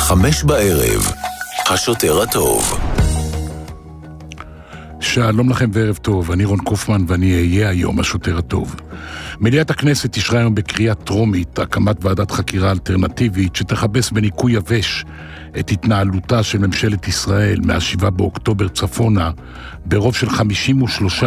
5:00, השוטר הטוב. שלום לכם וערב טוב, אני רון קופמן ואני אהיה היום השוטר הטוב. מליאת הכנסת אישרה היום בקריאה טרומית הקמת ועדת חקירה אלטרנטיבית שתחפש בניקוי יבש את התנהלותה של ממשלת ישראל מה-7 באוקטובר צפונה ברוב של 53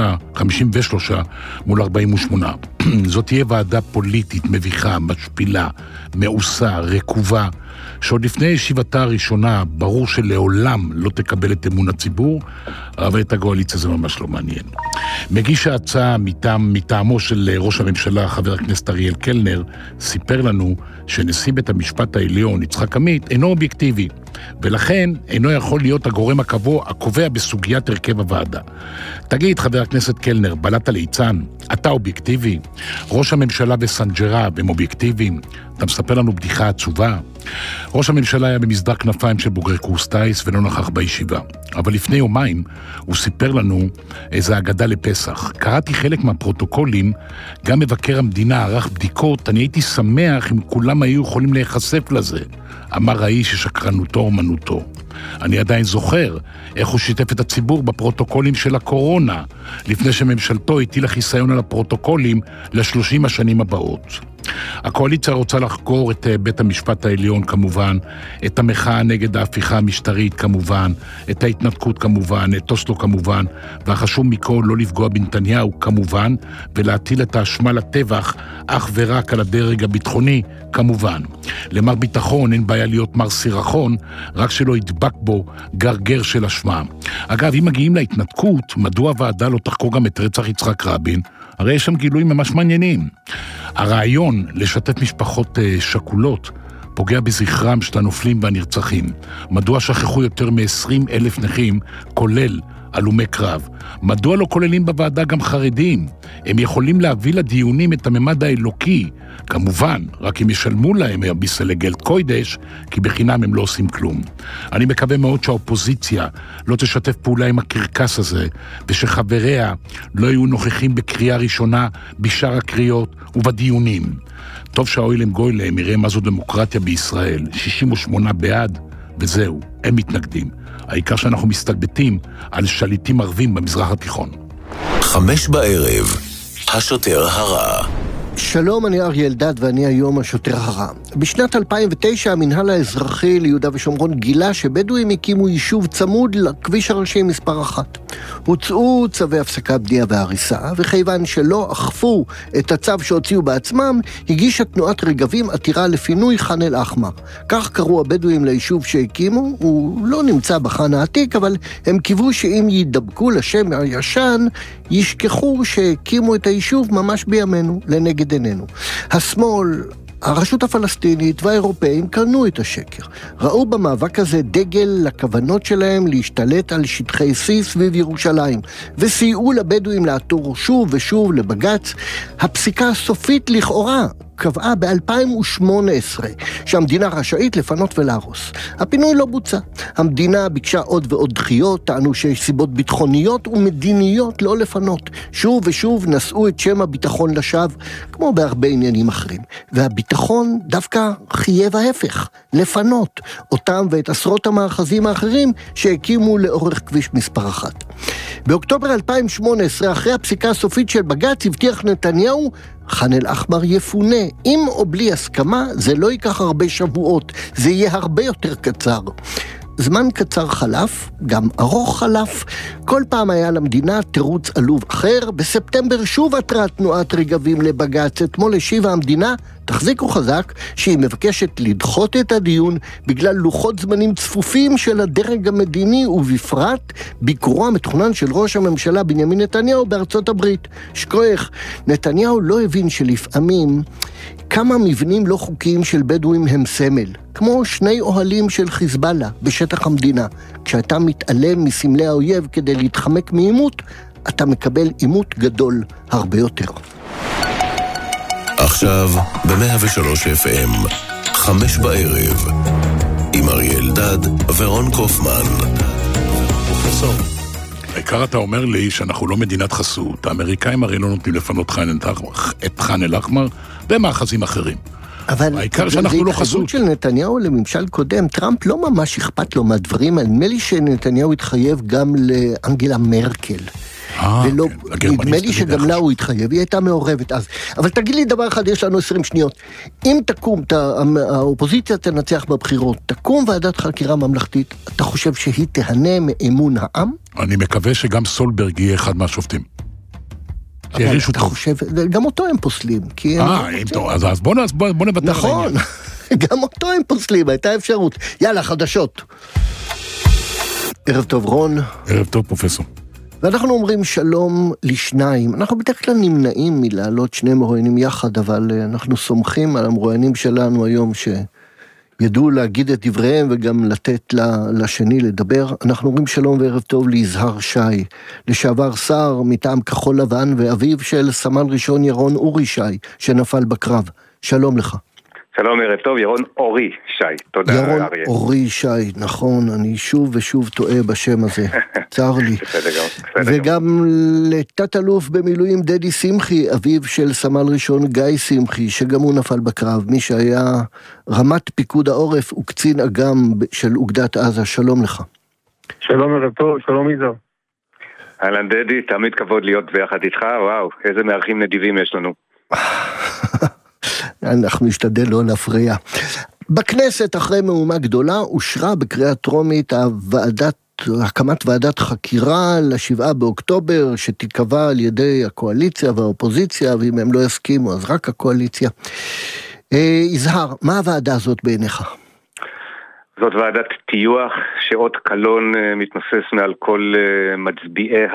מול 48. זאת תהיה ועדה פוליטית מביכה, משפילה, מעושה, רקובה, שעוד לפני ישיבתה הראשונה ברור שלעולם לא תקבל את אמון הציבור, אבל את הגואליציה זה ממש לא מעניין. מגיש ההצעה מטעמו של ראש הממשלה, חבר הכנסת אריאל קלנר, סיפר לנו שנשיא בית המשפט העליון, יצחק עמית, אינו אובייקטיבי, ולכן אינו יכול להיות הגורם הקובע בסוגיית הרכב הוועדה. תגיד, חבר הכנסת קלנר, בלעת ליצן, אתה אובייקטיבי? ראש הממשלה וסנג'רה הם אובייקטיביים? אתה מספר לנו בדיחה עצובה? ראש הממשלה היה במסדר כנפיים של בוגרי קורס טייס ולא נכח בישיבה. אבל לפני יומיים הוא סיפר לנו איזה אגדה לפסח. קראתי חלק מהפרוטוקולים, גם מבקר המדינה ערך בדיקות, אני הייתי שמח אם כולם היו יכולים להיחשף לזה. אמר האיש ששקרנותו אומנותו. אני עדיין זוכר איך הוא שיתף את הציבור בפרוטוקולים של הקורונה, לפני שממשלתו הטילה חיסיון על הפרוטוקולים ל30 השנים הבאות. הקואליציה רוצה לחקור את בית המשפט העליון כמובן, את המחאה נגד ההפיכה המשטרית כמובן, את ההתנתקות כמובן, את אוסלו כמובן, והחשוב מכל לא לפגוע בנתניהו כמובן, ולהטיל את האשמה לטבח אך ורק על הדרג הביטחוני כמובן. למר ביטחון אין בעיה להיות מר סירחון, רק שלא ידבק בו גרגר של אשמה. אגב, אם מגיעים להתנתקות, מדוע הוועדה לא תחקור גם את רצח יצחק רבין? הרי יש שם גילויים ממש מעניינים. הרעיון לשתף משפחות שכולות פוגע בזכרם של הנופלים והנרצחים. מדוע שכחו יותר מ-20,000 נכים, כולל הלומי קרב? מדוע לא כוללים בוועדה גם חרדים? הם יכולים להביא לדיונים את הממד האלוקי, כמובן, רק אם ישלמו להם ביסלגלד קוידש, כי בחינם הם לא עושים כלום. אני מקווה מאוד שהאופוזיציה לא תשתף פעולה עם הקרקס הזה, ושחבריה לא יהיו נוכחים בקריאה ראשונה בשאר הקריאות ובדיונים. טוב שהאוילם גוילם יראה מה זו דמוקרטיה בישראל, 68 בעד, וזהו, הם מתנגדים. העיקר שאנחנו מסתלבטים על שליטים ערבים במזרח התיכון. 5:00, השוטר הרע. שלום, אני אריאל דד ואני היום השוטר הרע. בשנת 2009 המנהל האזרחי ליהודה ושומרון גילה שבדואים הקימו יישוב צמוד לכביש הראשי מספר 1. הוצאו צווי הפסקה בנייה והריסה, וכיוון שלא אכפו את הצו שהוציאו בעצמם, הגישה תנועת רגבים עתירה לפינוי ח'אן אל-אחמר. כך קראו הבדואים ליישוב שהקימו, הוא לא נמצא בח'אן העתיק, אבל הם קיוו שאם ידבקו לשם הישן, ישכחו שהקימו את היישוב ממש בימינו, לנגד עינינו. השמאל, הרשות הפלסטינית והאירופאים קרנו את השקר. ראו במאבק הזה דגל לכוונות שלהם להשתלט על שטחי C סביב ירושלים, וסייעו לבדואים לעתור שוב ושוב לבג"ץ. הפסיקה הסופית לכאורה קבעה ב-2018 שהמדינה רשאית לפנות ולהרוס. הפינוי לא בוצע. המדינה ביקשה עוד ועוד דחיות, טענו שיש סיבות ביטחוניות ומדיניות לא לפנות. שוב ושוב נשאו את שם הביטחון לשווא, כמו בהרבה עניינים אחרים. והביטחון דווקא חייב ההפך, לפנות אותם ואת עשרות המאחזים האחרים שהקימו לאורך כביש מספר 1. באוקטובר 2018, אחרי הפסיקה הסופית של בג"ץ, הבטיח נתניהו ח'אן אל-אחמר יפונה. עם או בלי הסכמה, זה לא ייקח הרבה שבועות, זה יהיה הרבה יותר קצר. זמן קצר חלף, גם ארוך חלף, כל פעם היה למדינה תירוץ עלוב אחר. בספטמבר שוב עתרה תנועת רגבים לבג"ץ. אתמול השיבה המדינה, תחזיקו חזק, שהיא מבקשת לדחות את הדיון בגלל לוחות זמנים צפופים של הדרג המדיני, ובפרט ביקורו המתוכנן של ראש הממשלה בנימין נתניהו בארצות הברית. שכוח, נתניהו לא הבין שלפעמים כמה מבנים לא חוקיים של בדואים הם סמל, כמו 2 אוהלים של חיזבאללה בשטח המדינה. כשאתה מתעלם מסמלי האויב כדי להתחמק מעימות, אתה מקבל עימות גדול הרבה יותר. עכשיו ב-103 FM, 5:00, עם אריאל דד ורון קופמן. פרופסור, העיקר אתה אומר לי שאנחנו לא מדינת חסות. האמריקאים הרי לא נותנים לפנות את ח'אן אל-אחמר ומאחזים אחרים. אבל העיקר שאנחנו לא חסות. של נתניהו לממשל קודם, טראמפ לא ממש אכפת לו מהדברים, נדמה לי שנתניהו התחייב גם לאנגלה מרקל. נדמה לי שגם לה הוא התחייב, היא הייתה מעורבת אז. אבל תגיד לי דבר אחד, יש לנו 20 שניות. אם תקום, האופוזיציה תנצח בבחירות, תקום ועדת חקירה ממלכתית, אתה חושב שהיא תהנה מאמון העם? אני מקווה שגם סולברג יהיה אחד מהשופטים. אבל אתה חושב, גם אותו הם פוסלים. אז בוא נבטח. נכון, גם אותו הם פוסלים, הייתה אפשרות. יאללה, חדשות. ערב טוב רון. ערב טוב פרופסור. ואנחנו אומרים שלום לשניים. אנחנו בדרך כלל נמנעים מלהעלות שני מרואיינים יחד, אבל אנחנו סומכים על המרואיינים שלנו היום שידעו להגיד את דבריהם וגם לתת לשני לדבר. אנחנו אומרים שלום וערב טוב ליזהר שי, לשעבר שר מטעם כחול לבן ואביו של סמל ראשון ירון אורי שי, שנפל בקרב. שלום לך. שלום, ערב טוב, ירון אורי שי, תודה אריה. ירון אורי שי, נכון, אני שוב ושוב טועה בשם הזה, צר לי. וגם לתת אלוף במילואים דדי שמחי, אביו של סמל ראשון גיא שמחי, שגם הוא נפל בקרב, מי שהיה רמת פיקוד העורף וקצין אג"ם של אוגדת עזה, שלום לך. שלום ערב טוב, שלום איזו. אהלן דדי, תמיד כבוד להיות ביחד איתך, וואו, איזה מארחים נדיבים יש לנו. אנחנו נשתדל לא להפריע. בכנסת אחרי מהומה גדולה אושרה בקריאה טרומית הקמת ועדת חקירה ל7 באוקטובר שתיקבע על ידי הקואליציה והאופוזיציה, ואם הם לא יסכימו אז רק הקואליציה. יזהר, מה הוועדה הזאת בעיניך? זאת ועדת טיוח שאות קלון מתנוסס מעל כל מצביעיה.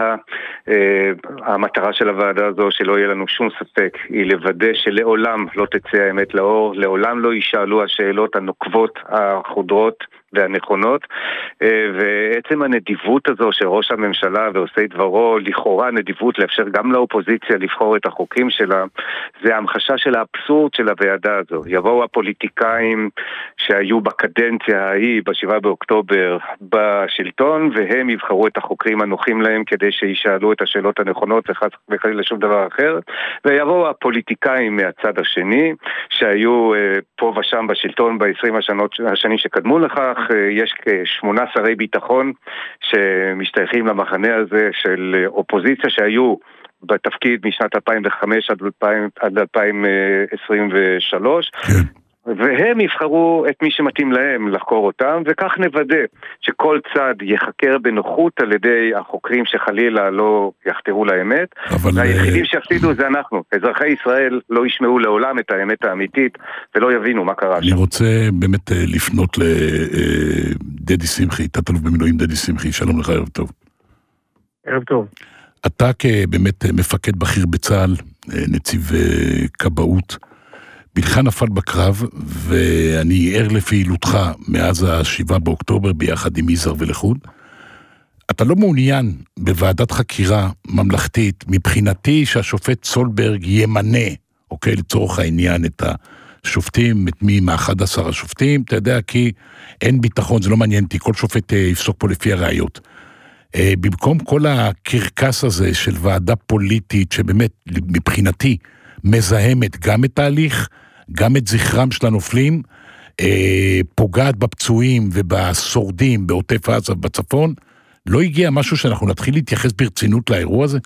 המטרה של הוועדה הזו, שלא יהיה לנו שום ספק, היא לוודא שלעולם לא תצא האמת לאור, לעולם לא יישאלו השאלות הנוקבות, החודרות והנכונות, ועצם הנדיבות הזו של ראש הממשלה ועושי דברו, לכאורה נדיבות לאפשר גם לאופוזיציה לבחור את החוקים שלה, זה המחשה של האבסורד של הוועדה הזו. יבואו הפוליטיקאים שהיו בקדנציה ההיא, ב7 באוקטובר, בשלטון, והם יבחרו את החוקרים הנוחים להם כדי שישאלו את השאלות הנכונות וחלילה לשום דבר אחר, ויבואו הפוליטיקאים מהצד השני, שהיו פה ושם בשלטון ב-20 השנים שקדמו לכך. יש כ8 שרי ביטחון שמשתייכים למחנה הזה של אופוזיציה שהיו בתפקיד משנת 2005 עד 2023, והם יבחרו את מי שמתאים להם לחקור אותם, וכך נוודא שכל צד יחקר בנוחות על ידי החוקרים שחלילה לא יחתרו לאמת, והיחידים שיפסידו זה אנחנו. אזרחי ישראל לא ישמעו לעולם את האמת האמיתית ולא יבינו מה קרה שם. אני רוצה באמת לפנות לדדי שמחי, תת אלוף במילואים דדי שמחי, שלום לך, ערב טוב. ערב טוב. אתה כבאמת מפקד בכיר בצה"ל, נציב כבאות, בלך נפל בקרב, ואני ער לפעילותך מאז 7 באוקטובר ביחד עם יזהר ולחוד. אתה לא מעוניין בוועדת חקירה ממלכתית, מבחינתי שהשופט סולברג ימנה, אוקיי, לצורך העניין את השופטים, את מי מה-11 השופטים, אתה יודע, כי אין ביטחון, זה לא מעניין אותי, כל שופט יפסוק פה לפי הראיות. במקום כל הקרקס הזה של ועדה פוליטית, שבאמת מבחינתי מזהמת גם את ההליך, גם את זכרם של הנופלים, פוגעת בפצועים ובשורדים בעוטף עזה בצפון, לא הגיע משהו שאנחנו נתחיל להתייחס ברצינות לאירוע הזה?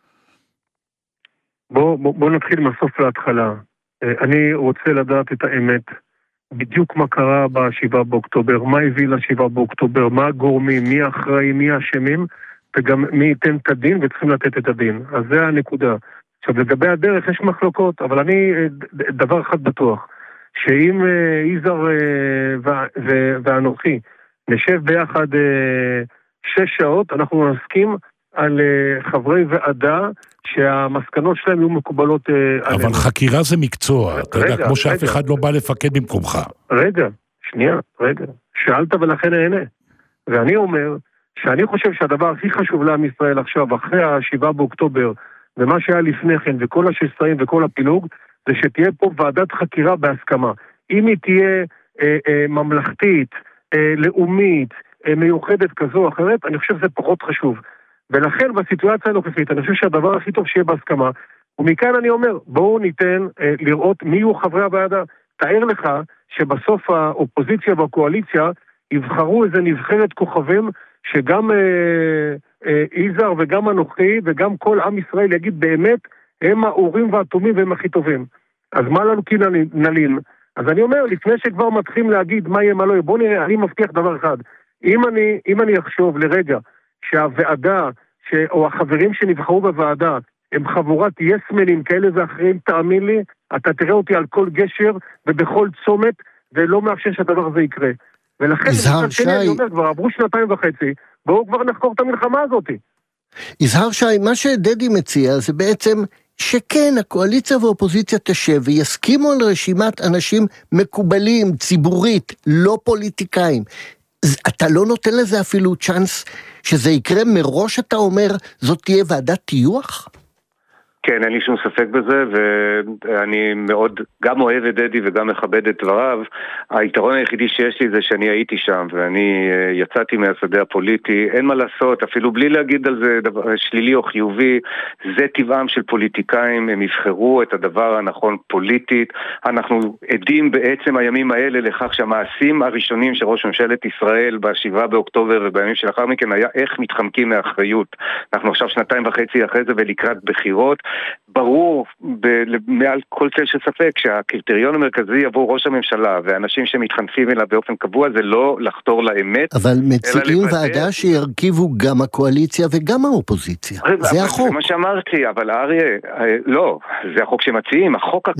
בוא נתחיל מהסוף להתחלה. אני רוצה לדעת את האמת, בדיוק מה קרה ב7 באוקטובר, מה הביא ל7 באוקטובר, מה הגורמים, מי האחראי, מי האשמים, וגם מי ייתן את הדין וצריכים לתת את הדין. אז זה הנקודה. עכשיו, לגבי הדרך יש מחלוקות, אבל אני דבר אחד בטוח, שאם יזהר ואנוכי נשב ביחד 6 שעות, אנחנו נסכים על חברי ועדה שהמסקנות שלהם יהיו מקובלות עלינו. אבל חקירה זה מקצוע, אתה יודע, כמו שאף אחד לא בא לפקד במקומך. רגע, שאלת ולכן נהנה. ואני אומר שאני חושב שהדבר הכי חשוב לעם ישראל עכשיו, אחרי 7 באוקטובר, ומה שהיה לפני כן, וכל השסעים וכל הפילוג, זה שתהיה פה ועדת חקירה בהסכמה. אם היא תהיה ממלכתית, לאומית, מיוחדת כזו או אחרת, אני חושב שזה פחות חשוב. ולכן בסיטואציה הנוכחית, אני חושב שהדבר הכי טוב שיהיה בהסכמה, ומכאן אני אומר, בואו ניתן לראות מי יהיו חברי הוועדה. תאר לך שבסוף האופוזיציה והקואליציה יבחרו איזה נבחרת כוכבים, שגם איזר וגם אנוכי וגם כל עם ישראל יגיד באמת, הם האורים והתומים והם הכי טובים. אז מה לנו כי נלין? אז אני אומר, לפני שכבר מתחילים להגיד מה יהיה מה לא יהיה, בוא נראה, אני מבטיח דבר אחד. אם אני אחשוב לרגע שהוועדה, או החברים שנבחרו בוועדה, הם חבורת יסמנים כאלה ואחרים, תאמין לי, אתה תראה אותי על כל גשר ובכל צומת, ולא מאפשר שהדבר הזה יקרה. ולכן, אני אומר, כבר עברו 2.5, בואו כבר נחקור את המלחמה הזאת. יזהר שי, מה שדדי מציע זה בעצם שכן, הקואליציה והאופוזיציה תשב ויסכימו על רשימת אנשים מקובלים, ציבורית, לא פוליטיקאים. אתה לא נותן לזה אפילו צ'אנס שזה יקרה מראש, אתה אומר, זאת תהיה ועדת טיוח? כן, אין לי שום ספק בזה, ואני מאוד גם אוהב את דדי וגם מכבד את דבריו. היתרון היחידי שיש לי זה שאני הייתי שם, ואני יצאתי מהשדה הפוליטי. אין מה לעשות, אפילו בלי להגיד על זה דבר שלילי או חיובי, זה טבעם של פוליטיקאים, הם יבחרו את הדבר הנכון פוליטית. אנחנו עדים בעצם הימים האלה לכך שהמעשים הראשונים של ראש ממשלת ישראל ב7 באוקטובר ובימים שלאחר מכן היה איך מתחמקים מאחריות. אנחנו עכשיו 2.5 אחרי זה ולקראת בחירות. ברור מעל כל צל של ספק שהקריטריון המרכזי עבור ראש הממשלה ואנשים שמתחנפים אליו באופן קבוע זה לא לחתור לאמת. אבל מציעים ועדה שירכיבו גם הקואליציה וגם האופוזיציה. זה החוק. זה מה שאמרתי, אבל אריה, לא, זה החוק שמציעים.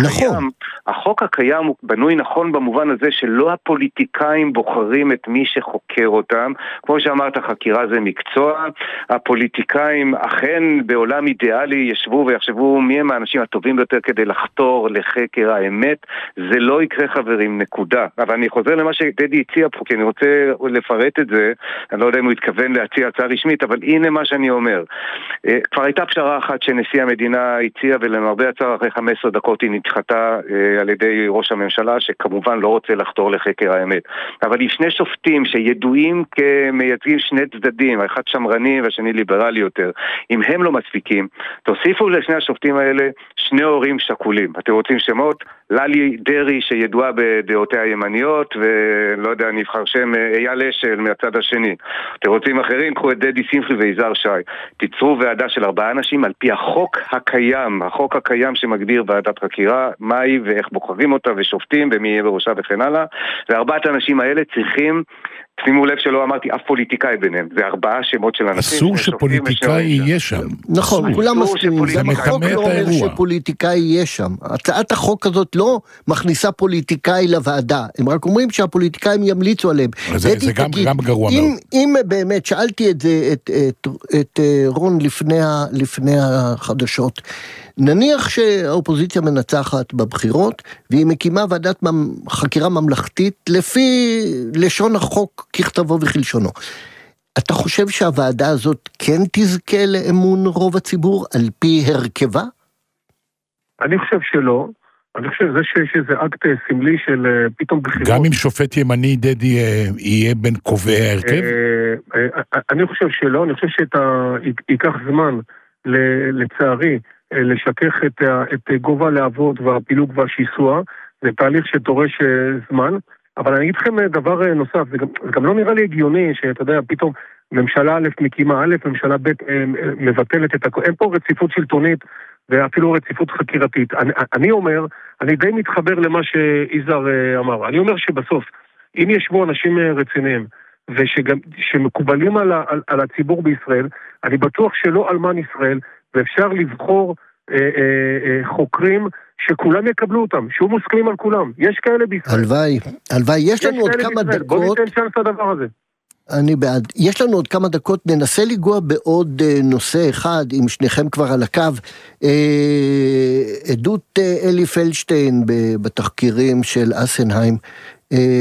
החוק הקיים הוא בנוי נכון במובן הזה שלא הפוליטיקאים בוחרים את מי שחוקר אותם. כמו שאמרת, חקירה זה מקצוע. הפוליטיקאים אכן בעולם אידיאלי ישבו ויחשבו מי הם האנשים הטובים ביותר כדי לחתור לחקר האמת. זה לא יקרה, חברים, נקודה. אבל אני חוזר למה שדדי הציע פה, כי אני רוצה לפרט את זה. אני לא יודע אם הוא התכוון להציע הצעה רשמית, אבל הנה מה שאני אומר. כבר הייתה פשרה אחת שנשיא המדינה הציע, ולמרבה הצער אחרי 15 דקות היא נדחתה על ידי ראש הממשלה, שכמובן לא רוצה לחתור לחקר האמת. אבל עם שני שופטים שידועים כמייצגים שני צדדים, האחד שמרני והשני ליברלי יותר, אם הם לא מספיקים, תוסיפו לשני השופטים האלה שני הורים שקולים. אתם רוצים שמות? ללי דרי שידועה בדעותיה הימניות, ולא יודע, נבחר שם אייל אשל מהצד השני. אתם רוצים אחרים? קחו את דדי שמחי ויזהר שי. תיצרו ועדה של 4 אנשים על פי החוק הקיים שמגדיר ועדת חקירה, מהי ואיך בוחרים אותה ושופטים ומי יהיה בראשה וכן הלאה. וארבעת האנשים האלה צריכים, שימו לב שלא אמרתי אף פוליטיקאי ביניהם, זה 4 שמות של אנשים. אסור שפוליטיקאי יהיה שם. נכון, כולם מסכימים, זה החוק לא אומר שפוליטיקאי יהיה שם. הצעת החוק הזאת לא מכניסה פוליטיקאי לוועדה, הם רק אומרים שהפוליטיקאים ימליצו עליהם. זה גם גרוע מאוד. אם באמת, שאלתי את זה, את רון לפני החדשות, נניח שהאופוזיציה מנצחת בבחירות, והיא מקימה ועדת חקירה ממלכתית לפי לשון החוק ככתבו וכלשונו. אתה חושב שהוועדה הזאת כן תזכה לאמון רוב הציבור על פי הרכבה? אני חושב שלא. אני חושב שיש איזה אקט סמלי של פתאום בחירות. גם אם שופט ימני דדי יהיה בין קובעי ההרכב? אני חושב שלא. אני חושב שייקח זמן לצערי לשכך את גובה להבות והפילוג והשיסוע. זה תהליך שדורש זמן. אבל אני אגיד לכם דבר נוסף, זה גם לא נראה לי הגיוני שאתה יודע, פתאום ממשלה א' מקימה א', ממשלה ב' מבטלת את הכל. אין פה רציפות שלטונית ואפילו רציפות חקירתית. אני אומר, אני די מתחבר למה שאיזר אמר. אני אומר שבסוף, אם ישבו אנשים רציניים ושמקובלים על הציבור בישראל, אני בטוח שלא אלמן ישראל, ואפשר לבחור חוקרים שכולם יקבלו אותם, שהוא מוסכמים על כולם. יש כאלה בישראל. הלוואי, יש לנו עוד כמה דקות. בוא ניתן צ'אנס לדבר הזה. אני בעד. יש לנו עוד כמה דקות, ננסה לגוע בעוד נושא אחד, אם שניכם כבר על הקו. עדות אלי פלדשטיין בתחקירים של אסנהיים.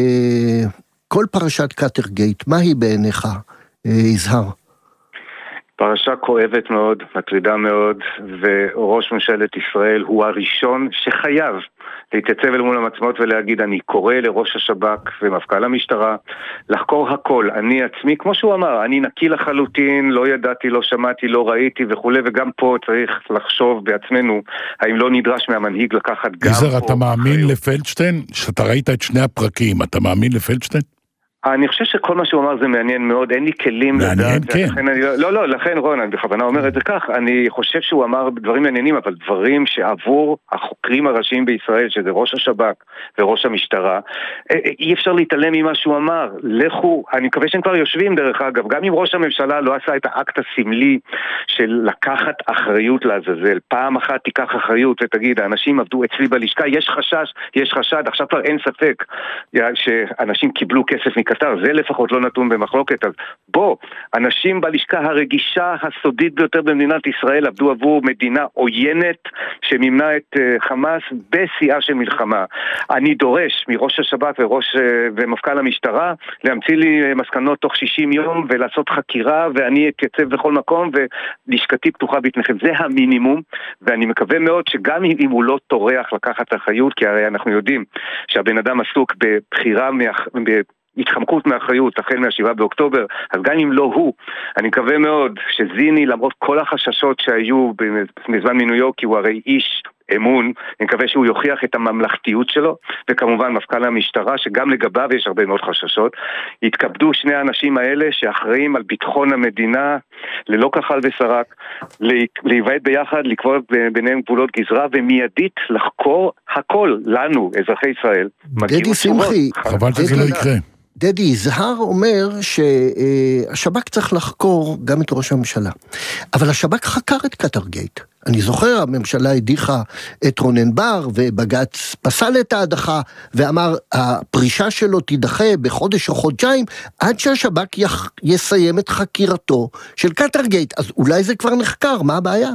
כל פרשת קאטרגייט, מה היא בעיניך, יזהר? פרשה כואבת מאוד, מטרידה מאוד, וראש ממשלת ישראל הוא הראשון שחייב להתייצב אל מול המצלמות ולהגיד, אני קורא לראש השב"כ ומפכ"ל המשטרה לחקור הכל, אני עצמי, כמו שהוא אמר, אני נקי לחלוטין, לא ידעתי, לא שמעתי, לא ראיתי וכו', וגם פה צריך לחשוב בעצמנו, האם לא נדרש מהמנהיג לקחת גם פה. יזהר, אתה מאמין לפלדשטיין? שאתה ראית את שני הפרקים, אתה מאמין לפלדשטיין? אני חושב שכל מה שהוא אמר זה מעניין מאוד, אין לי כלים לדעת. מעניין, כן. לכן רון, אני בכוונה אומר את זה כך, אני חושב שהוא אמר דברים מעניינים, אבל דברים שעבור החוקרים הראשיים בישראל, שזה ראש השב"כ וראש המשטרה, אי אפשר להתעלם ממה שהוא אמר. לכו, אני מקווה שהם כבר יושבים דרך אגב, גם אם ראש הממשלה לא עשה את האקט הסמלי של לקחת אחריות לעזאזל, פעם אחת תיקח אחריות ותגיד, האנשים עבדו אצלי בלשכה, יש חשש, יש חשד, עכשיו כבר אין ספק שאנשים קיבלו כסף מקטר, זה לפחות לא נתון במחלוקת. אז בוא, אנשים בלשכה הרגישה הסודית ביותר במדינת ישראל עבדו עבור מדינה עוינת שמימנה את חמאס בשיאה של מלחמה. אני דורש מראש השב"כ ומפכ"ל המשטרה להמציא לי מסקנות תוך 60 יום ולעשות חקירה, ואני אתייצב בכל מקום ולשכתי פתוחה בפניכם. זה המינימום, ואני מקווה מאוד שגם אם הוא לא טורח לקחת אחריות, כי הרי אנחנו יודעים שהבן אדם עסוק בבחירה התחמקות מאחריות החל מה7 באוקטובר, אז גם אם לא הוא, אני מקווה מאוד שזיני, למרות כל החששות שהיו בזמן מינויו, כי הוא הרי איש אמון, אני מקווה שהוא יוכיח את הממלכתיות שלו, וכמובן מפכ"ל המשטרה, שגם לגביו יש הרבה מאוד חששות, יתכבדו שני האנשים האלה שאחראים על ביטחון המדינה, ללא כחל וסרק, להיוועד ביחד, לקבוע ביניהם גבולות גזרה, ומיידית לחקור הכל, לנו, אזרחי ישראל. דדי שמחי, חבל שזה לא יקרה. דדי, יזהר אומר שהשב"כ צריך לחקור גם את ראש הממשלה. אבל השב"כ חקר את קטרגייט. אני זוכר, הממשלה הדיחה את רונן בר, ובג"ץ פסל את ההדחה, ואמר, הפרישה שלו תידחה בחודש או חודשיים, עד שהשב"כ יסיים את חקירתו של קטרגייט. אז אולי זה כבר נחקר, מה הבעיה?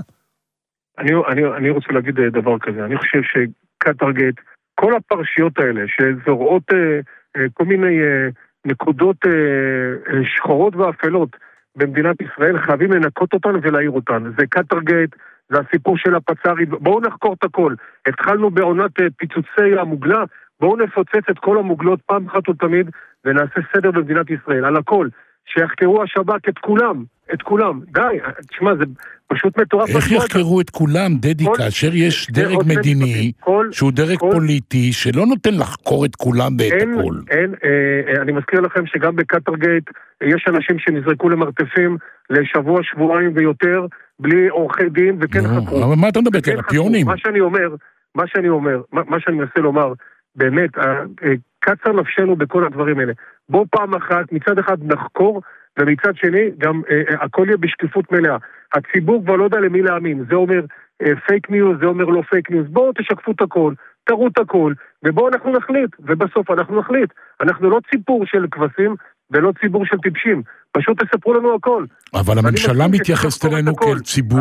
אני רוצה להגיד דבר כזה. אני חושב שקטרגייט, כל הפרשיות האלה, שזורעות כל מיני נקודות שחורות ואפלות במדינת ישראל, חייבים לנקות אותן ולהעיר אותן. זה קטרגייט, זה הסיפור של הפצ"רית, בואו נחקור את הכל. התחלנו בעונת פיצוצי המוגלה, בואו נפוצץ את כל המוגלות פעם אחת ותמיד, ונעשה סדר במדינת ישראל, על הכל. שיחקרו השב"כ את כולם. די, תשמע, זה פשוט מטורף. איך יחקרו את כולם, דדי, כאשר יש דרג מדיני, שהוא דרג פוליטי, שלא נותן לחקור את כולם ואת הכל? אני מזכיר לכם שגם בקטרגייט יש אנשים שנזרקו למרתפים לשבוע, שבועיים ויותר, בלי עורכי דין, וכן חקרו. אבל מה אתה מדבר כאן, הפיונים? מה שאני מנסה לומר, באמת, קצר נפשנו בכל הדברים האלה. בוא פעם אחת, מצד אחד נחקור, ומצד שני, גם הכל יהיה בשקיפות מלאה. הציבור כבר לא יודע למי להאמין. זה אומר פייק ניוז, זה אומר לא פייק ניוז. בואו תשקפו את הכל, תראו את הכל, ובואו אנחנו נחליט. ובסוף אנחנו נחליט. אנחנו לא ציבור של כבשים, ולא ציבור של טיפשים. פשוט תספרו לנו הכל. אבל הממשלה מתייחסת אלינו כאל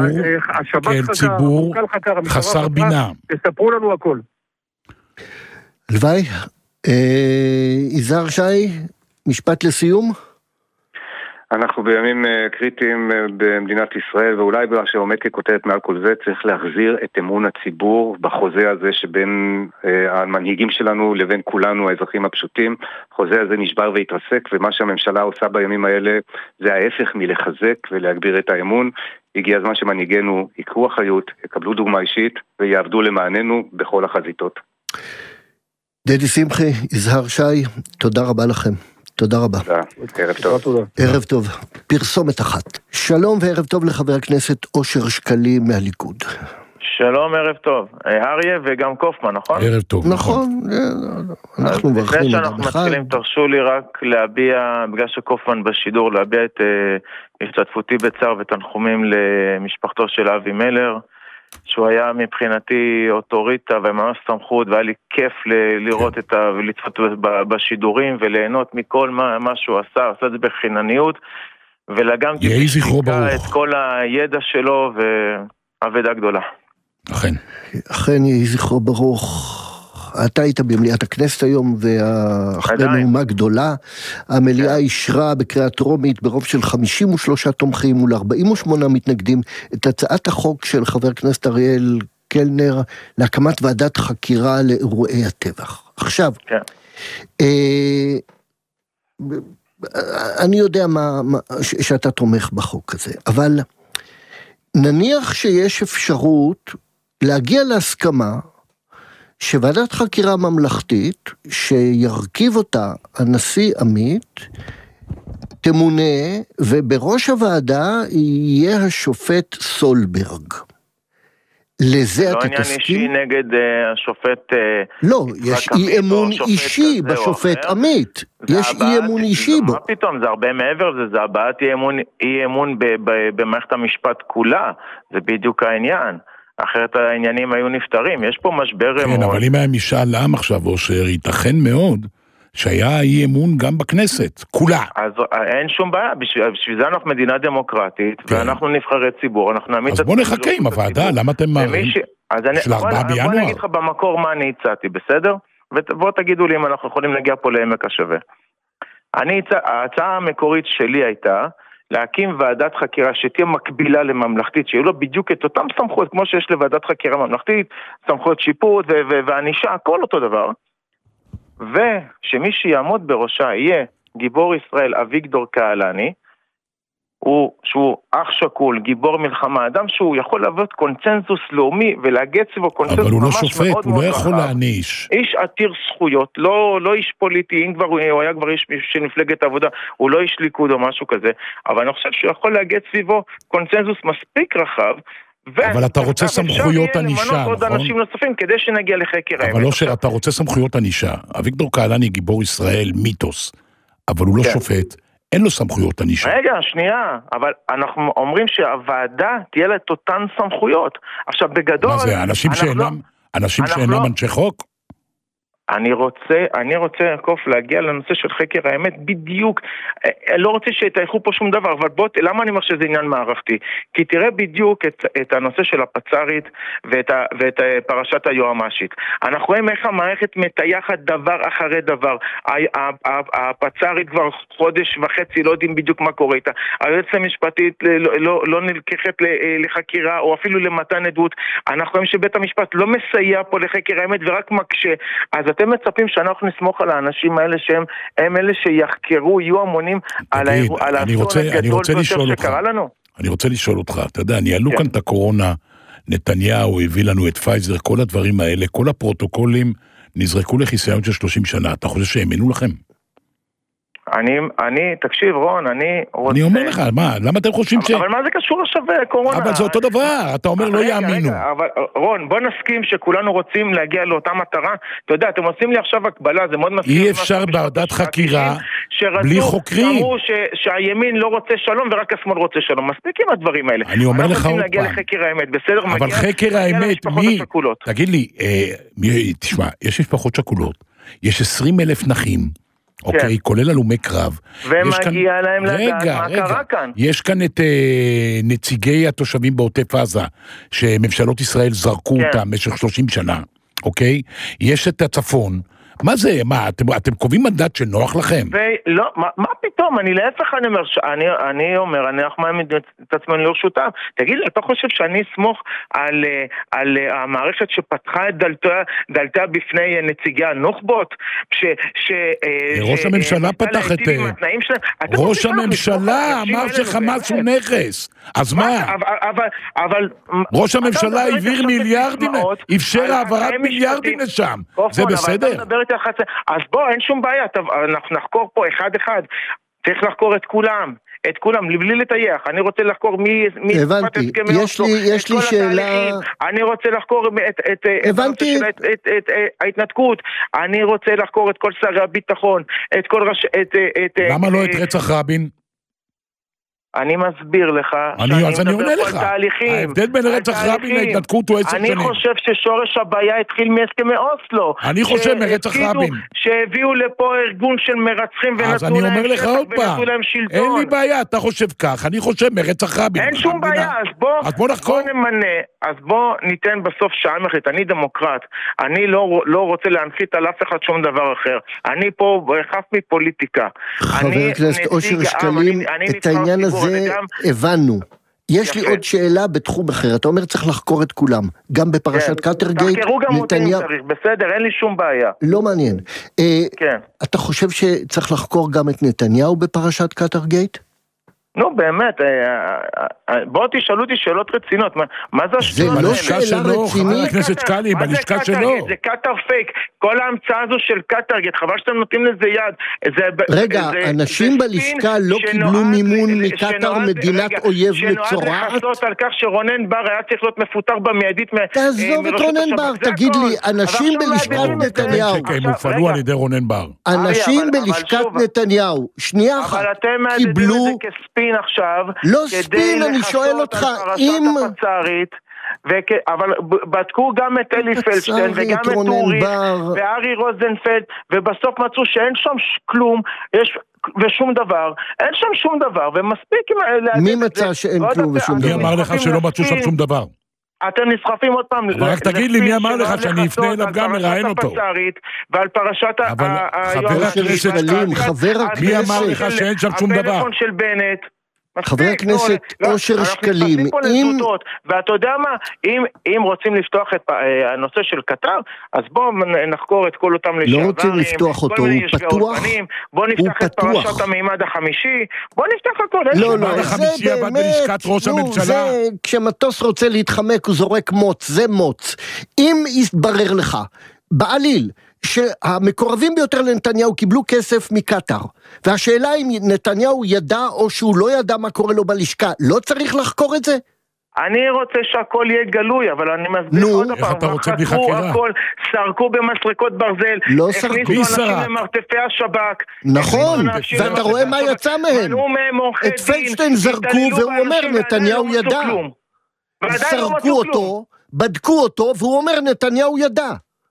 ציבור חסר בינה. תספרו לנו הכל. הלוואי. יזהר שי, משפט לסיום? אנחנו בימים קריטיים במדינת ישראל, ואולי במה שעומד ככותרת מעל כל זה, צריך להחזיר את אמון הציבור בחוזה הזה שבין המנהיגים שלנו לבין כולנו, האזרחים הפשוטים. החוזה הזה נשבר והתרסק, ומה שהממשלה עושה בימים האלה זה ההפך מלחזק ולהגביר את האמון. הגיע הזמן שמנהיגינו יקחו אחריות, יקבלו דוגמה אישית ויעבדו למעננו בכל החזיתות. דדי שמחי, יזהר שי, תודה רבה לכם. תודה רבה. ערב טוב. ערב טוב. פרסומת אחת. שלום וערב טוב לחבר הכנסת אושר שקלים מהליכוד. שלום, ערב טוב. אריה וגם קופמן, נכון? ערב טוב. נכון. אנחנו מברכים. לפני שאנחנו מתחילים, תרשו לי רק להביע, בגלל שקופמן בשידור, להביע את השתתפותי בצער ותנחומים למשפחתו של אבי מלר, שהוא היה מבחינתי אוטוריטה וממש סמכות, והיה לי כיף לראות ולצפות בשידורים וליהנות מכל מה שהוא עשה את זה בחינניות, וגם תפיקה את כל הידע שלו ועבדה גדולה. אכן. אכן יהי זכרו ברוך. אתה היית במליאת הכנסת היום, ואחרי נאומה גדולה, המליאה אישרה בקריאה טרומית ברוב של 53 תומכים מול 48 מתנגדים, את הצעת החוק של חבר הכנסת אריאל קלנר, להקמת ועדת חקירה לאירועי הטבח. עכשיו, אני יודע שאתה תומך בחוק הזה, אבל נניח שיש אפשרות להגיע להסכמה שוועדת חקירה ממלכתית שירכיב אותה הנשיא עמית תמונה, ובראש הוועדה יהיה השופט סולברג. לזה אתה תסכים? לא עניין אישי נגד השופט... לא, יש אי אמון אישי בשופט עמית. יש אי אמון אישי בו. מה פתאום? זה הרבה מעבר לזה, זה הבעת אי אמון במערכת המשפט כולה. זה בדיוק העניין. אחרת העניינים היו נפטרים. יש פה משבר אמון. כן, אבל אם היה משאל עם עכשיו, אושר, ייתכן מאוד שהיה אי אמון גם בכנסת, כולה. אז אין שום בעיה, בשביל זה אנחנו מדינה דמוקרטית, ואנחנו נבחרי ציבור, אנחנו נעמיד... אז בוא נחכה עם הוועדה, למה אתם מערים? של 4 בינואר? בוא נגיד לך במקור מה אני הצעתי, בסדר? ובוא תגידו לי אם אנחנו יכולים להגיע פה לעמק השווה. ההצעה המקורית שלי הייתה, להקים ועדת חקירה שתהיה מקבילה לממלכתית, שיהיו לו בדיוק את אותם סמכויות, כמו שיש לוועדת חקירה ממלכתית, סמכויות שיפוט והענישה, הכל אותו דבר. ושמי שיעמוד בראשה יהיה גיבור ישראל אביגדור קהלני, שהוא אח שקול, גיבור מלחמה, אדם שהוא יכול להוות קונצנזוס לאומי ולהגץ בו קונצנזוס ממש מאוד מאוד רחב. אבל הוא לא שופט, הוא לא יכול להעניש. איש עתיר זכויות, לא איש פוליטי, אם כבר הוא היה כבר איש של מפלגת העבודה, הוא לא איש ליכוד או משהו כזה, אבל אני חושב שהוא יכול להגץ סביבו קונצנזוס מספיק רחב, אבל אתה רוצה סמכויות ענישה, נכון? עוד אנשים נוספים כדי שנגיע לחקר האמת. אבל לא שאתה רוצה סמכויות ענישה. אביגדור קהלני גיבור ישראל, מיתוס, אבל הוא לא שופט, אין לו סמכויות ענישה. רגע, שנייה, אבל אנחנו אומרים שהוועדה תהיה לה את אותן סמכויות. עכשיו בגדול... מה זה, אנשים שאינם אנשי חוק? אני רוצה קוף להגיע לנושא של חקר האמת בדיוק, לא רוצה שתאיכו פה שום דבר, אבל למה אני אומר שזה עניין מערכתי? כי תראה בדיוק את הנושא של הפצרית ואת פרשת היועמשית. אנחנו רואים איך המערכת מטייחת דבר אחרי דבר. הפצרית כבר חודש וחצי לא יודעים בדיוק מה קורה איתה. היועצת המשפטית לא נלקחת לחקירה או אפילו למתן עדות. אנחנו רואים שבית המשפט לא מסייע פה לחקר האמת ורק מקשה. אז אתם מצפים שאנחנו נסמוך על האנשים האלה שהם אלה שיחקרו, יהיו המונים על האסון הגדול ביותר שקרה לנו? אני רוצה לשאול אותך, אתה יודע, ניהלו כאן את הקורונה, נתניהו הביא לנו את פייזר, כל הדברים האלה, כל הפרוטוקולים נזרקו לחיסיון של 30 שנה, אתה חושב שהאמינו לכם? תקשיב רון, אני אומר לך, מה, למה אתם חושבים אבל מה זה קשור לשווה, קורונה? אבל זה אותו דבר, אתה אומר לא יאמינו. אבל רון, בוא נסכים שכולנו רוצים להגיע לאותה מטרה, אתה יודע, אתם עושים לי עכשיו הקבלה, זה מאוד מסכים. אי אפשר בעדת חקירה, בלי חוקרים. שאמרו שהימין לא רוצה שלום ורק השמאל רוצה שלום, מספיק עם הדברים האלה. אני אומר לך עוד פעם. אנחנו רוצים להגיע לחקר האמת, בסדר? אבל חקר האמת, תגיד לי, תשמע, יש משפחות שכולות, יש 20,000 נכים, אוקיי, כולל הלומי קרב. ומגיע להם לדעת מה קרה כאן. יש כאן את נציגי התושבים בעוטף עזה, שממשלות ישראל זרקו אותם במשך 30 שנה, אוקיי? יש את הצפון. מה זה? מה, אתם קובעים מנדט שנוח לכם? לא, מה פתאום? אני להפך אני אומר, אנחנו מעמיד את עצמנו לרשותם. תגיד לי, אתה חושב שאני אסמוך על המערכת שפתחה את דלתיה בפני נציגי הנוח'בות? ראש הממשלה פתח את... ראש הממשלה אמר שחמאס הוא נכס. אז מה? אבל... ראש הממשלה העביר מיליארדים, אפשר העברת מיליארדים לשם. זה בסדר? אז בוא, אין שום בעיה, אנחנו נחקור פה אחד-אחד, צריך לחקור את כולם, בלי לטייח, אני רוצה לחקור מי... הבנתי, יש לי שאלה... אני רוצה לחקור את ההתנתקות, אני רוצה לחקור את כל שרי הביטחון, את כל... למה לא את רצח רבין? אני מסביר לך, אז אני עונה לך. ההבדל בין רצח רבין להתנתקות הוא 10 שנים. אני חושב ששורש הבעיה התחיל מהסכמי אוסלו. אני חושב מרצח רבין. שהביאו לפה ארגון של מרצחים ונתנו להם שטח ונתנו להם שלטון. אין לי בעיה, אתה חושב כך, אני חושב מרצח רבין. אין שום בעיה, אז בוא נמנה, אז בוא ניתן בסוף שעה מחליט. אני דמוקרט, אני לא רוצה להנחית על אף אחד שום דבר אחר. אני פה חף מפוליטיקה. חבר הכנסת אושר שקלים, את העניין הזה הבנו. יש לי עוד שאלה בתחום אחר. אתה אומר צריך לחקור את כולם. גם בפרשת קטרגייט, תחקרו גם אותי אם צריך, בסדר, אין לי שום בעיה. לא מעניין. אתה חושב שצריך לחקור גם את נתניהו בפרשת קטרגייט? נו באמת, בואו תשאלו אותי שאלות רצינות, מה זה השאלות האלה? זה לא שאלה רצינית. חבר הכנסת שקלים, בלשכה שלו. זה קטר פייק, כל ההמצאה הזו של קטרגייט, חבל שאתם נותנים לזה יד. רגע, אנשים בלשכה לא קיבלו מימון מקטר מדינת אויב מצורעת? שנועד לחסות על כך שרונן בר היה צריך להיות מפוטר במיידית. תעזוב את רונן בר, תגיד לי, אנשים בלשכת נתניהו. הם הופעלו על ידי רונן בר. אנשים בלשכת נתניהו, שנייה אחת, קיבלו עכשיו, לא ספין, אני שואל אותך, אם... אבל בדקו גם את אלי פלדשטיין וגם את אורי וארי רוזנפלד, ובסוף מצאו שאין שם כלום, ושום דבר, אין שם שום דבר, ומספיק... מי מצא שאין כלום ושום דבר? מי אמר לך שלא מצאו שם שום דבר? אתם נסחפים עוד פעם. אבל רק תגיד לי מי אמר לך שאני אפנה אליו גם לראיין אותו. ועל פרשת חבר הכנסת שקלים, מי אמר לך שאין שם שום דבר? הפלאפון של בנט. חבר הכנסת אושר שקלים, ואתה יודע מה, אם רוצים לפתוח את הנושא של קטר, אז בואו נחקור את כל אותם לשעברים. לא רוצים לפתוח אותו, הוא פתוח. בואו נפתח את פרשת המימד החמישי, בואו נפתח הכל. לא, זה באמת, זה כשמטוס רוצה להתחמק הוא זורק מוץ, זה מוץ. אם יתברר לך, בעליל, שהמקורבים ביותר לנתניהו קיבלו כסף מקטר, והשאלה אם נתניהו ידע או שהוא לא ידע מה קורה לו בלשכה, לא צריך לחקור את זה? אני רוצה שהכל יהיה גלוי, אבל אני מסביר עוד פעם. איך אתה רוצה בלי חקירה? סרקו במסרקות ברזל, לא סרקו. הכניסו אנשים למרתפי השב"כ. נכון, ואתה רואה מה יצא מהם. את פלדשטיין זרקו והוא אומר נתניהו ידע. סרקו אותו, בדקו אותו והוא אומר נתניהו ידע.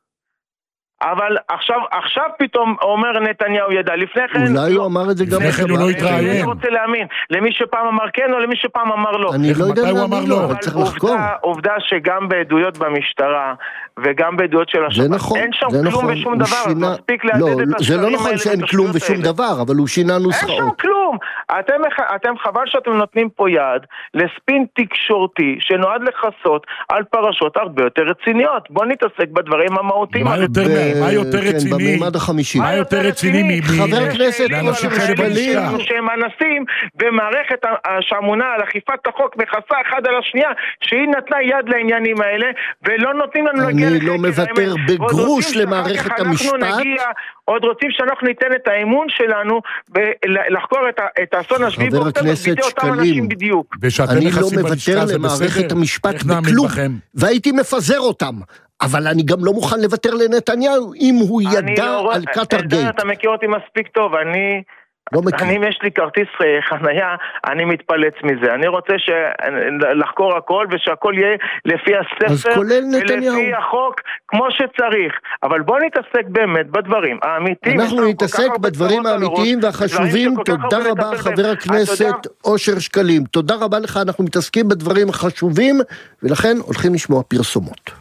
אבל עכשיו פתאום אומר נתניהו ידע, לפני כן... אולי הוא אמר את זה גם... לפני כן הוא לא התראיין. אני רוצה להאמין, למי שפעם אמר כן או למי שפעם אמר לא. אני לא יודע להאמין לו, אבל צריך לחקור. עובדה שגם בעדויות במשטרה, וגם בעדויות של השב"כ, אין שם כלום ושום דבר, אז מספיק להדד את השקרים האלה. זה לא נכון שאין כלום ושום דבר, אבל הוא שינה נוסחאות. אין שם כלום. אתם חבל שאתם נותנים פה יד לספין תקשורתי, שנועד לחסות על פרשות הרבה יותר רציניות. בוא נתעסק בדברים המהותיים. מה יותר רציני? בממד החמישי. מה יותר רציני חבר הכנסת לאנשים שבלשכה? שהם מנסים במערכת שאמונה על אכיפת החוק מכסה אחד על השנייה, שהיא נתנה יד לעניינים האלה, ולא נותנים לנו להגיע לחקר. אני לא מוותר בגרוש למערכת המשפט. עוד רוצים שאנחנו ניתן את האמון שלנו לחקור את האסון השביעי באוקטובר בידי אותם אנשים בדיוק. אני לא מוותר למערכת המשפט בכלום, והייתי מפזר אותם. אבל אני גם לא מוכן לוותר לנתניהו אם הוא ידע על קטרגייט. אתה מכיר אותי מספיק טוב, אני אם יש לי כרטיס חנייה, אני מתפלץ מזה. אני רוצה לחקור הכל ושהכל יהיה לפי הספר ולפי החוק כמו שצריך. אבל בוא נתעסק באמת בדברים האמיתיים. אנחנו נתעסק בדברים האמיתיים והחשובים. תודה רבה חבר הכנסת אושר שקלים. תודה רבה לך, אנחנו מתעסקים בדברים החשובים ולכן הולכים לשמוע פרסומות.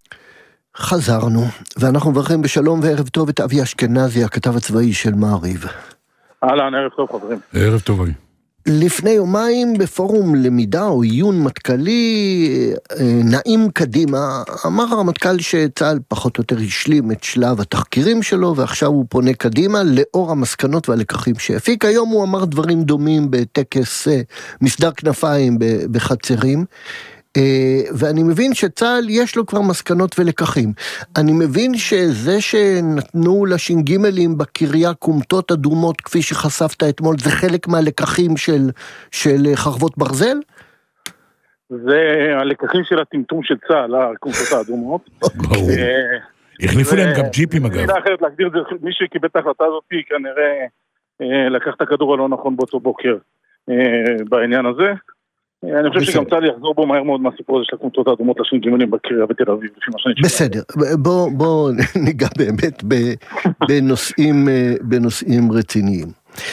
חזרנו, ואנחנו מברכים בשלום וערב טוב את אבי אשכנזי, הכתב הצבאי של מעריב. אהלן, ערב טוב חברים. ערב טוב אבי. לפני יומיים בפורום למידה או עיון מטכ"לי נעים קדימה, אמר הרמטכ"ל שצה"ל פחות או יותר השלים את שלב התחקירים שלו, ועכשיו הוא פונה קדימה לאור המסקנות והלקחים שהפיק. היום הוא אמר דברים דומים בטקס מסדר כנפיים בחצרים, ואני מבין שצה"ל יש לו כבר מסקנות ולקחים. אני מבין שזה שנתנו לש"גים בקריה קומטות אדומות כפי שחשפת אתמול, זה חלק מהלקחים של חרבות ברזל? זה הלקחים של הטמטום של צה"ל, הקומטות האדומות. ברור. החליפו להם גם ג'יפים אגב. מילה אחרת להגדיר את זה, מי שקיבל את ההחלטה הזאת כנראה לקח את הכדור הלא נכון באותו בוקר. בעניין הזה. אני חושב שגם צה"ל יחזור בו מהר מאוד מהסיפור הזה של הקבוצות האדומות לשני כיוונים בקריה בתל אביב. בסדר, בוא ניגע באמת בנושאים רציניים.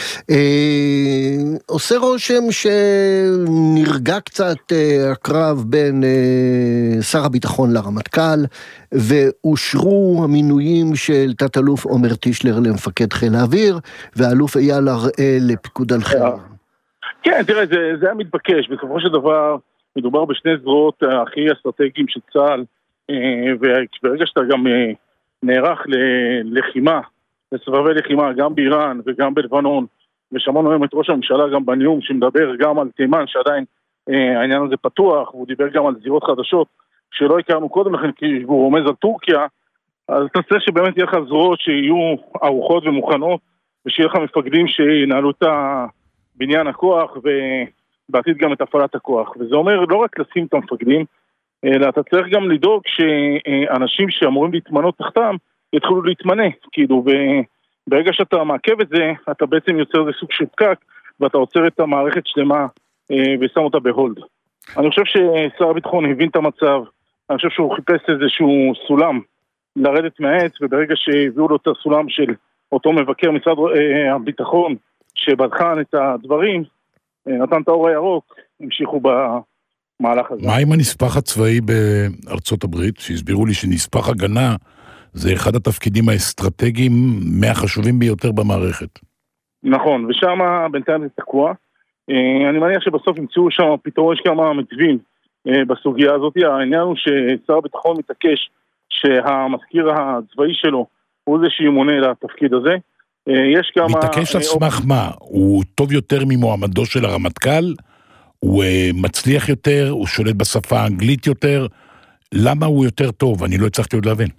עושה רושם שנרגע קצת הקרב בין שר הביטחון לרמטכ"ל, ואושרו המינויים של תת-אלוף עומר טישלר למפקד חיל האוויר, ואלוף אייל הראל לפיקוד על חיל. כן, תראה, זה היה מתבקש. בסופו של דבר מדובר בשני זרועות הכי אסטרטגיים של צה"ל, וברגע שאתה גם נערך ללחימה, לסבבי לחימה, גם באיראן וגם בלבנון, ושמענו היום את ראש הממשלה גם בנאום שמדבר גם על תימן, שעדיין העניין הזה פתוח, והוא דיבר גם על זירות חדשות שלא הכרנו קודם לכן, כי הוא רומז על טורקיה, אז אתה צריך שבאמת יהיה לך זרועות שיהיו ערוכות ומוכנות, ושיהיה לך מפקדים שינהלו את בניין הכוח, ובעתיד גם את הפעלת הכוח. וזה אומר לא רק לשים את המפקדים, אלא אתה צריך גם לדאוג שאנשים שאמורים להתמנות תחתם, יתחילו להתמנה, כאילו, וברגע שאתה מעכב את זה, אתה בעצם יוצר איזה סוג של פקק, ואתה עוצר את המערכת שלמה ושם אותה בהולד. אני חושב ששר הביטחון הבין את המצב, אני חושב שהוא חיפש איזשהו סולם לרדת מהעץ, וברגע שהביאו לו את הסולם של אותו מבקר משרד הביטחון, שבדחן את הדברים, נתן את האור הירוק, המשיכו במהלך הזה. מה עם הנספח הצבאי בארצות הברית, שהסבירו לי שנספח הגנה, זה אחד התפקידים האסטרטגיים מהחשובים ביותר במערכת. נכון, ושם בינתיים זה תקוע. אני מניח שבסוף ימצאו שם פתרון, יש כמה מתווים בסוגיה הזאת. העניין הוא ששר הביטחון מתעקש שהמזכיר הצבאי שלו הוא זה שימונה לתפקיד הזה. יש כמה... מתעקש על סמך מה? הוא טוב יותר ממועמדו של הרמטכ"ל? הוא מצליח יותר? הוא שולט בשפה האנגלית יותר? למה הוא יותר טוב? אני לא הצלחתי עוד להבין.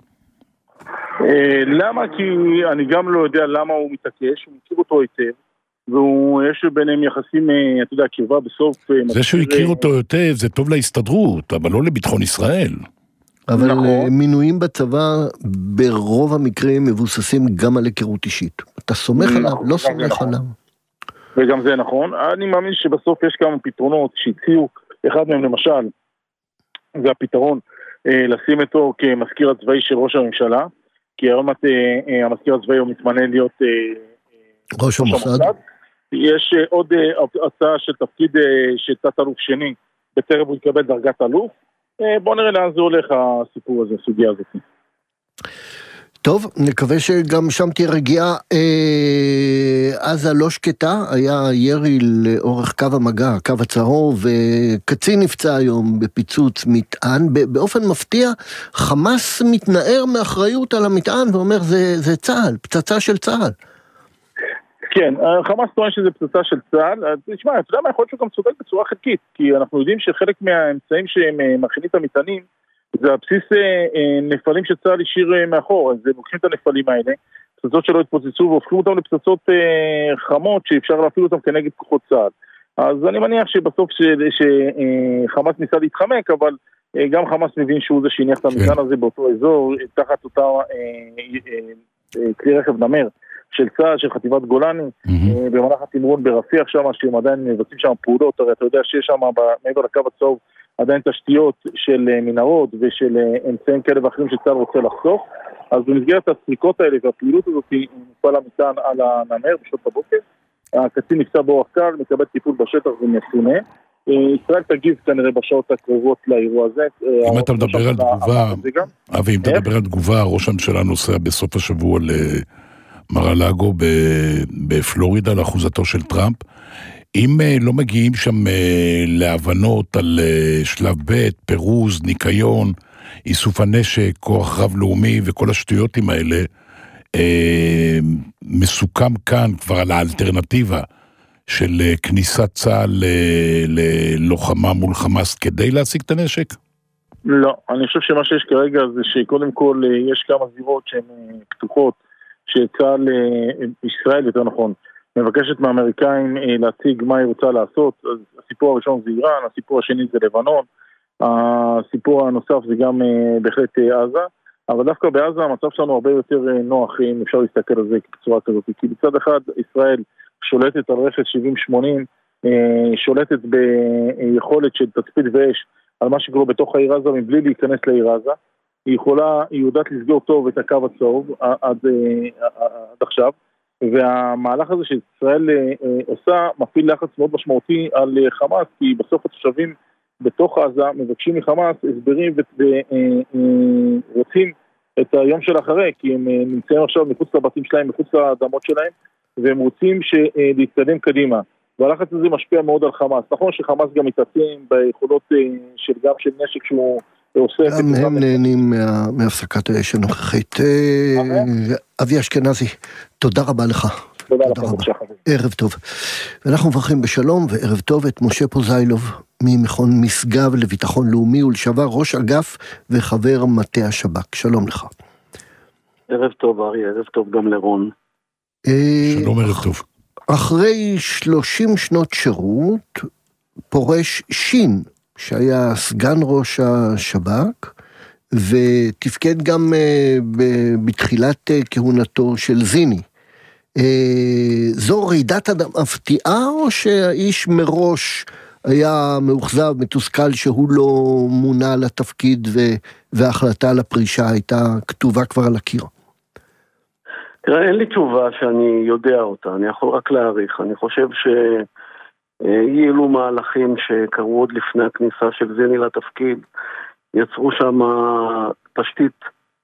למה? כי אני גם לא יודע למה הוא מתעקש, הוא מכיר אותו היטב, ויש ביניהם יחסים, אתה יודע, קרבה בסוף... זה שהוא הכיר אותו היטב, זה טוב להסתדרות, אבל לא לביטחון ישראל. אבל מינויים בצבא ברוב המקרים מבוססים גם על היכרות אישית. אתה סומך עליו, לא סומך עליו. וגם זה נכון. אני מאמין שבסוף יש כמה פתרונות שהציעו, אחד מהם למשל, זה הפתרון לשים אותו כמזכיר הצבאי של ראש הממשלה, כי הרמת המזכיר הצבאי הוא מתמנה להיות ראש המוסד. יש עוד הצעה של תפקיד של תת-אלוף שני, בטרם הוא יקבל דרגת אלוף. בוא נראה לאן זה הולך הסיפור הזה, הסוגיה הזאת. טוב, נקווה שגם שם תהיה רגיעה. עזה לא שקטה, היה ירי לאורך קו המגע, הקו הצהוב, וקצין נפצע היום בפיצוץ מטען. באופן מפתיע, חמאס מתנער מאחריות על המטען ואומר זה צה"ל, פצצה של צה"ל. כן, חמאס טוען שזה פצצה של צה"ל. תשמע, אתה יודע מה, יכול להיות שהוא גם צודק בצורה חלקית, כי אנחנו יודעים שחלק מהאמצעים שהם מכינים את המטענים, זה הבסיס נפלים שצה"ל השאיר מאחור, אז הם לוקחים את הנפלים האלה, פצצות שלא התפוצצו והופכים אותם לפצצות חמות שאפשר להפעיל אותם כנגד כוחות צה"ל. אז אני מניח שבסוף שחמאס ניסה להתחמק, אבל גם חמאס מבין שהוא זה שהניח את המטען הזה באותו אזור, תחת אותה כלי רכב נמר של צה"ל, של חטיבת גולני, במהלך התמרון ברפיח שם, שהם עדיין מבצעים שם פעולות. הרי אתה יודע שיש שם מעבר לקו הצהוב עדיין תשתיות של מנהרות ושל אמצעים כאלה ואחרים שצה"ל רוצה לחסוך. אז במסגרת הסריקות האלה והפעילות הזאת נפל המטען על הנמר בשעות הבוקר. הקצין נפצע באורח קל, מקבל טיפול בשטח ומפונה. ישראל תגיב כנראה בשעות הקרובות לאירוע הזה. אם אתה מדבר על תגובה, אבי, אם אתה מדבר על תגובה, ראש הממשלה נוסע בסוף השבוע מר-a-לאגו בפלורידה לאחוזתו של טראמפ. אם לא מגיעים שם להבנות על שלב ב', פירוז, ניקיון, איסוף הנשק, כוח רב-לאומי וכל השטויותים האלה, מסוכם כאן כבר על האלטרנטיבה של כניסת צה"ל ללוחמה מול חמאס כדי להשיג את הנשק? לא, אני חושב שמה שיש כרגע זה שקודם כל יש כמה זירות שהן פתוחות, שצה"ל, ישראל יותר נכון, מבקשת מהאמריקאים להציג מה היא רוצה לעשות. הסיפור הראשון זה איראן, הסיפור השני זה לבנון, הסיפור הנוסף זה גם בהחלט עזה, אבל דווקא בעזה המצב שלנו הרבה יותר נוח, אם אפשר להסתכל על זה בצורה כזאת, כי בצד אחד ישראל שולטת על רכס 70-80 שולטת ביכולת של תצפית ואש על מה שקורה בתוך העיר עזה מבלי להיכנס לעיר עזה. היא יודעת לסגור טוב את הקו הצהוב עד עכשיו, והמהלך הזה שישראל עושה מפעיל לחץ מאוד משמעותי על חמאס, כי בסוף התושבים בתוך עזה מבקשים מחמאס הסברים ורוצים את היום של אחרי, כי הם נמצאים עכשיו מחוץ לבתים שלהם, מחוץ לאדמות שלהם, והם רוצים להתקדם קדימה. והלחץ הזה משפיע מאוד על חמאס. נכון שחמאס גם מתעצם ביכולות גם של נשק שהוא עושה... גם הם נהנים מהפסקת האש הנוכחית. אבי אשכנזי, תודה רבה לך. תודה רבה. ערב טוב. ואנחנו מברכים בשלום וערב טוב את משה פוזיילוב ממכון משגב לביטחון לאומי ולשעבר ראש אגף וחבר מטה השב"כ. שלום לך. ערב טוב אריה, ערב טוב גם לרון. שלום, ערב טוב. אחרי 30 שנות שירות פורש שין, שהיה סגן ראש השב"כ, ותפקד גם בתחילת כהונתו של זיני. זו רעידת אדמה מפתיעה, או שהאיש מראש היה מאוכזב, מתוסכל שהוא לא מונה לתפקיד, וההחלטה על הפרישה הייתה כתובה כבר על הקיר? תראה, אין לי תשובה שאני יודע אותה, אני יכול רק להעריך. אני חושב שאילו מהלכים שקרו עוד לפני הכניסה של זיני לתפקיד, יצרו שם תשתית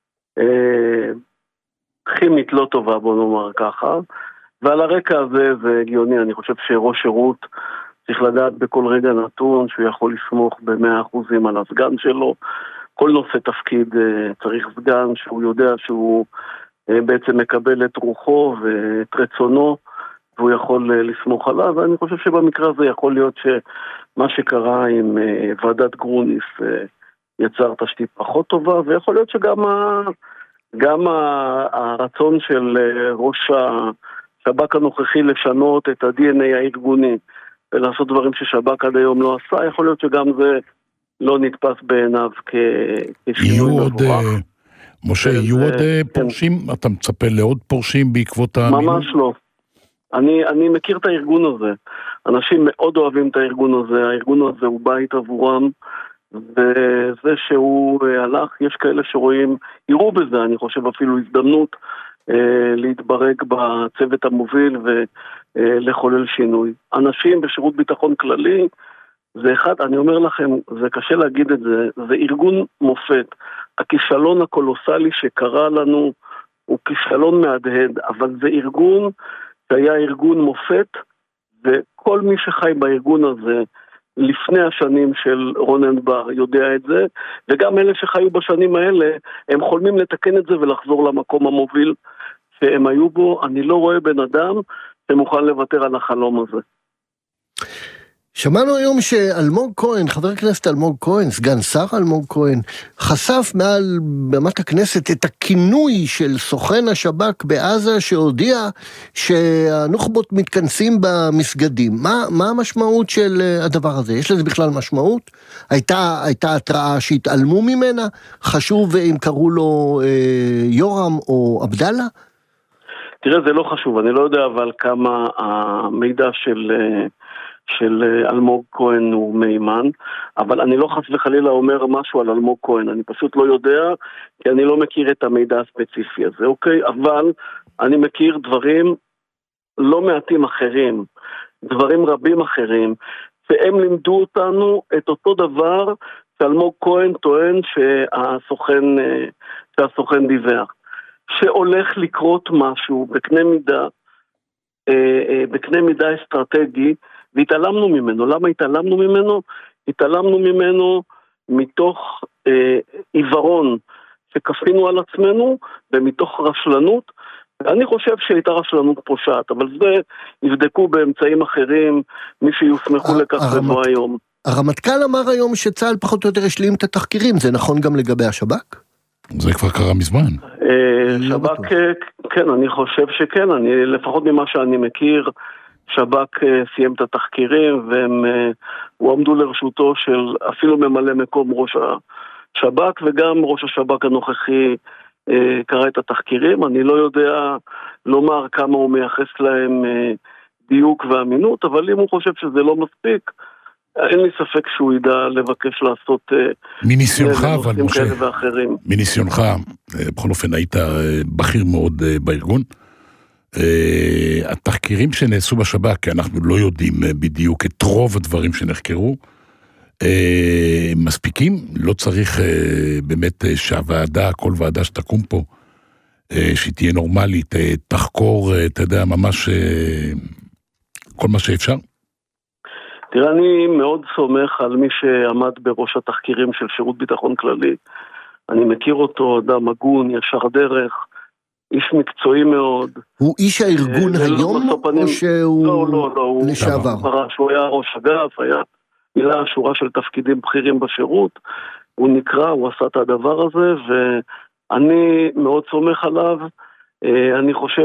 כימית לא טובה, בוא נאמר ככה, ועל הרקע הזה זה הגיוני. אני חושב שראש שירות צריך לדעת בכל רגע נתון שהוא יכול לסמוך ב100% על הסגן שלו. כל נושא תפקיד צריך סגן שהוא יודע שהוא בעצם מקבל את רוחו ואת רצונו, והוא יכול לסמוך עליו. ואני חושב שבמקרה הזה יכול להיות שמה שקרה עם ועדת גרוניס יצר תשתית פחות טובה, ויכול להיות שגם הרצון של ראש השב"כ הנוכחי לשנות את ה-DNA הארגוני ולעשות דברים ששב"כ עד היום לא עשה, יכול להיות שגם זה לא נתפס בעיניו כשינוי מבורך. משה, יהיו עוד פורשים? אתה מצפה לעוד פורשים בעקבות המינוי? ממש לא. אני מכיר את הארגון הזה. אנשים מאוד אוהבים את הארגון הזה. הארגון הזה הוא בית עבורם, וזה שהוא הלך, יש כאלה שרואים, יראו בזה, אני חושב אפילו הזדמנות להתברג בצוות המוביל ולחולל שינוי. אנשים בשירות ביטחון כללי, זה אחד, אני אומר לכם, זה קשה להגיד את זה, זה ארגון מופת. הכישלון הקולוסלי שקרה לנו הוא כישלון מהדהד, אבל זה ארגון שהיה ארגון מופת, וכל מי שחי בארגון הזה לפני השנים של רונן בר יודע את זה, וגם אלה שחיו בשנים האלה, הם חולמים לתקן את זה ולחזור למקום המוביל שהם היו בו. אני לא רואה בן אדם שמוכן לוותר על החלום הזה. שמענו היום שאלמוג כהן, חבר הכנסת אלמוג כהן, סגן שר אלמוג כהן, חשף מעל במת הכנסת את הכינוי של סוכן השב"כ בעזה, שהודיע שהנוח'בות מתכנסים במסגדים. מה המשמעות של הדבר הזה? יש לזה בכלל משמעות? הייתה התראה שהתעלמו ממנה? חשוב אם קראו לו יורם או עבדאללה? תראה, זה לא חשוב, אני לא יודע אבל כמה המידע של אלמוג כהן הוא מימן, אבל אני לא חס וחלילה אומר משהו על אלמוג כהן, אני פשוט לא יודע, כי אני לא מכיר את המידע הספציפי הזה, אוקיי? אבל אני מכיר דברים לא מעטים אחרים, דברים רבים אחרים, והם לימדו אותנו את אותו דבר שאלמוג כהן טוען שהסוכן דיווח, שהולך לקרות משהו בקנה מידה אסטרטגי, והתעלמנו ממנו. למה התעלמנו ממנו? התעלמנו ממנו מתוך עיוורון שכפינו על עצמנו, ומתוך רשלנות, ואני חושב שהייתה רשלנות פושעת, אבל זה יבדקו באמצעים אחרים, מי שיוסמכו לכך בבוא היום. הרמטכ"ל אמר היום שצה"ל פחות או יותר השלים את התחקירים, זה נכון גם לגבי השב"כ? זה כבר קרה מזמן. שב"כ, כן, אני חושב שכן, לפחות ממה שאני מכיר, שב"כ סיים את התחקירים, והם הועמדו לרשותו של אפילו ממלא מקום ראש השב"כ, וגם ראש השב"כ הנוכחי קרא את התחקירים. אני לא יודע לומר כמה הוא מייחס להם דיוק ואמינות, אבל אם הוא חושב שזה לא מספיק, אין לי ספק שהוא ידע לבקש לעשות מניסיונך, אבל משה, מניסיונך, בכל אופן היית בכיר מאוד בארגון, התחקירים שנעשו בשב"כ, כי אנחנו לא יודעים בדיוק את רוב הדברים שנחקרו, מספיקים, לא צריך באמת שהוועדה, כל ועדה שתקום פה, שהיא תהיה נורמלית, תחקור, אתה יודע, ממש כל מה שאפשר? תראה, אני מאוד סומך על מי שעמד בראש התחקירים של שירות ביטחון כללי. אני מכיר אותו, אדם הגון, ישר דרך, איש מקצועי מאוד. הוא איש הארגון היום, או שהוא לשעבר? הוא היה ראש אגף, היה מילה שורה של תפקידים בכירים בשירות, הוא נקרא, הוא עשה את הדבר הזה, ואני מאוד סומך עליו. אני חושב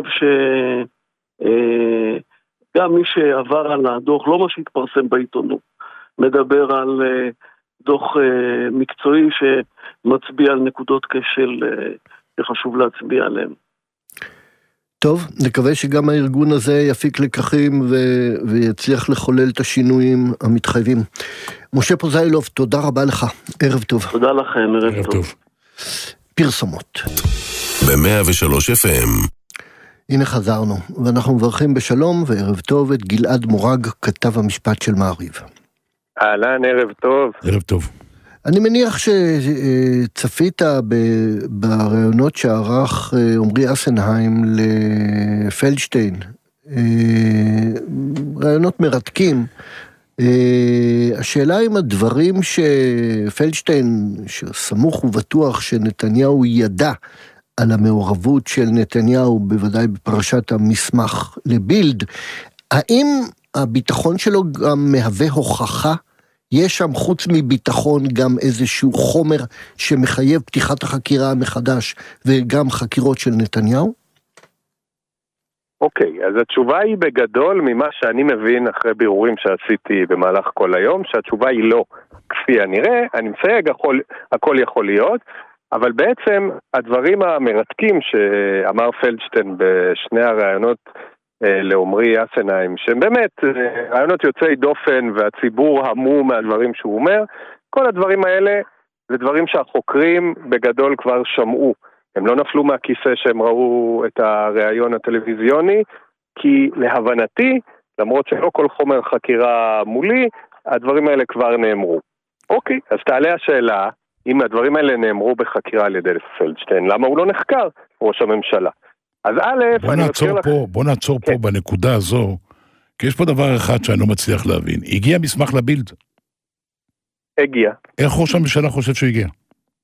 גם מי שעבר על הדוח, לא מה שהתפרסם בעיתונות, מדבר על דוח מקצועי שמצביע על נקודות כשל שחשוב להצביע עליהן. טוב, נקווה שגם הארגון הזה יפיק לקחים ויצליח לחולל את השינויים המתחייבים. משה פוזיילוב, תודה רבה לך, ערב טוב. תודה לכם, ערב טוב. פרסומות. ב-103 FM. הנה חזרנו, ואנחנו מברכים בשלום וערב טוב את גלעד מורג, כתב המשפט של מעריב. אהלן, ערב טוב. ערב טוב. אני מניח שצפית ברעיונות שערך עומרי אסנהיים לפלדשטיין, רעיונות מרתקים. השאלה אם הדברים שפלדשטיין, שסמוך ובטוח שנתניהו ידע על המעורבות של נתניהו, בוודאי בפרשת המסמך לבילד, האם הביטחון שלו גם מהווה הוכחה? יש שם חוץ מביטחון גם איזשהו חומר שמחייב פתיחת החקירה מחדש וגם חקירות של נתניהו? אוקיי, אז התשובה היא בגדול ממה שאני מבין אחרי בירורים שעשיתי במהלך כל היום, שהתשובה היא לא כפי הנראה, אני מסייג, הכל יכול להיות, אבל בעצם הדברים המרתקים שאמר פלדשטיין בשני הרעיונות לעומרי אסנהיים, שהם באמת רעיונות יוצאי דופן והציבור המום מהדברים שהוא אומר, כל הדברים האלה זה דברים שהחוקרים בגדול כבר שמעו. הם לא נפלו מהכיסא שהם ראו את הרעיון הטלוויזיוני, כי להבנתי, למרות שלא כל חומר חקירה מולי, הדברים האלה כבר נאמרו. אוקיי, אז תעלה השאלה, אם הדברים האלה נאמרו בחקירה על ידי פלדשטיין, למה הוא לא נחקר, ראש הממשלה? אז בוא נעצור פה בנקודה הזו, כי יש פה דבר אחד שאני לא מצליח להבין. הגיע מסמך לבילד? הגיע. איך ראש הממשלה חושב שהוא הגיע?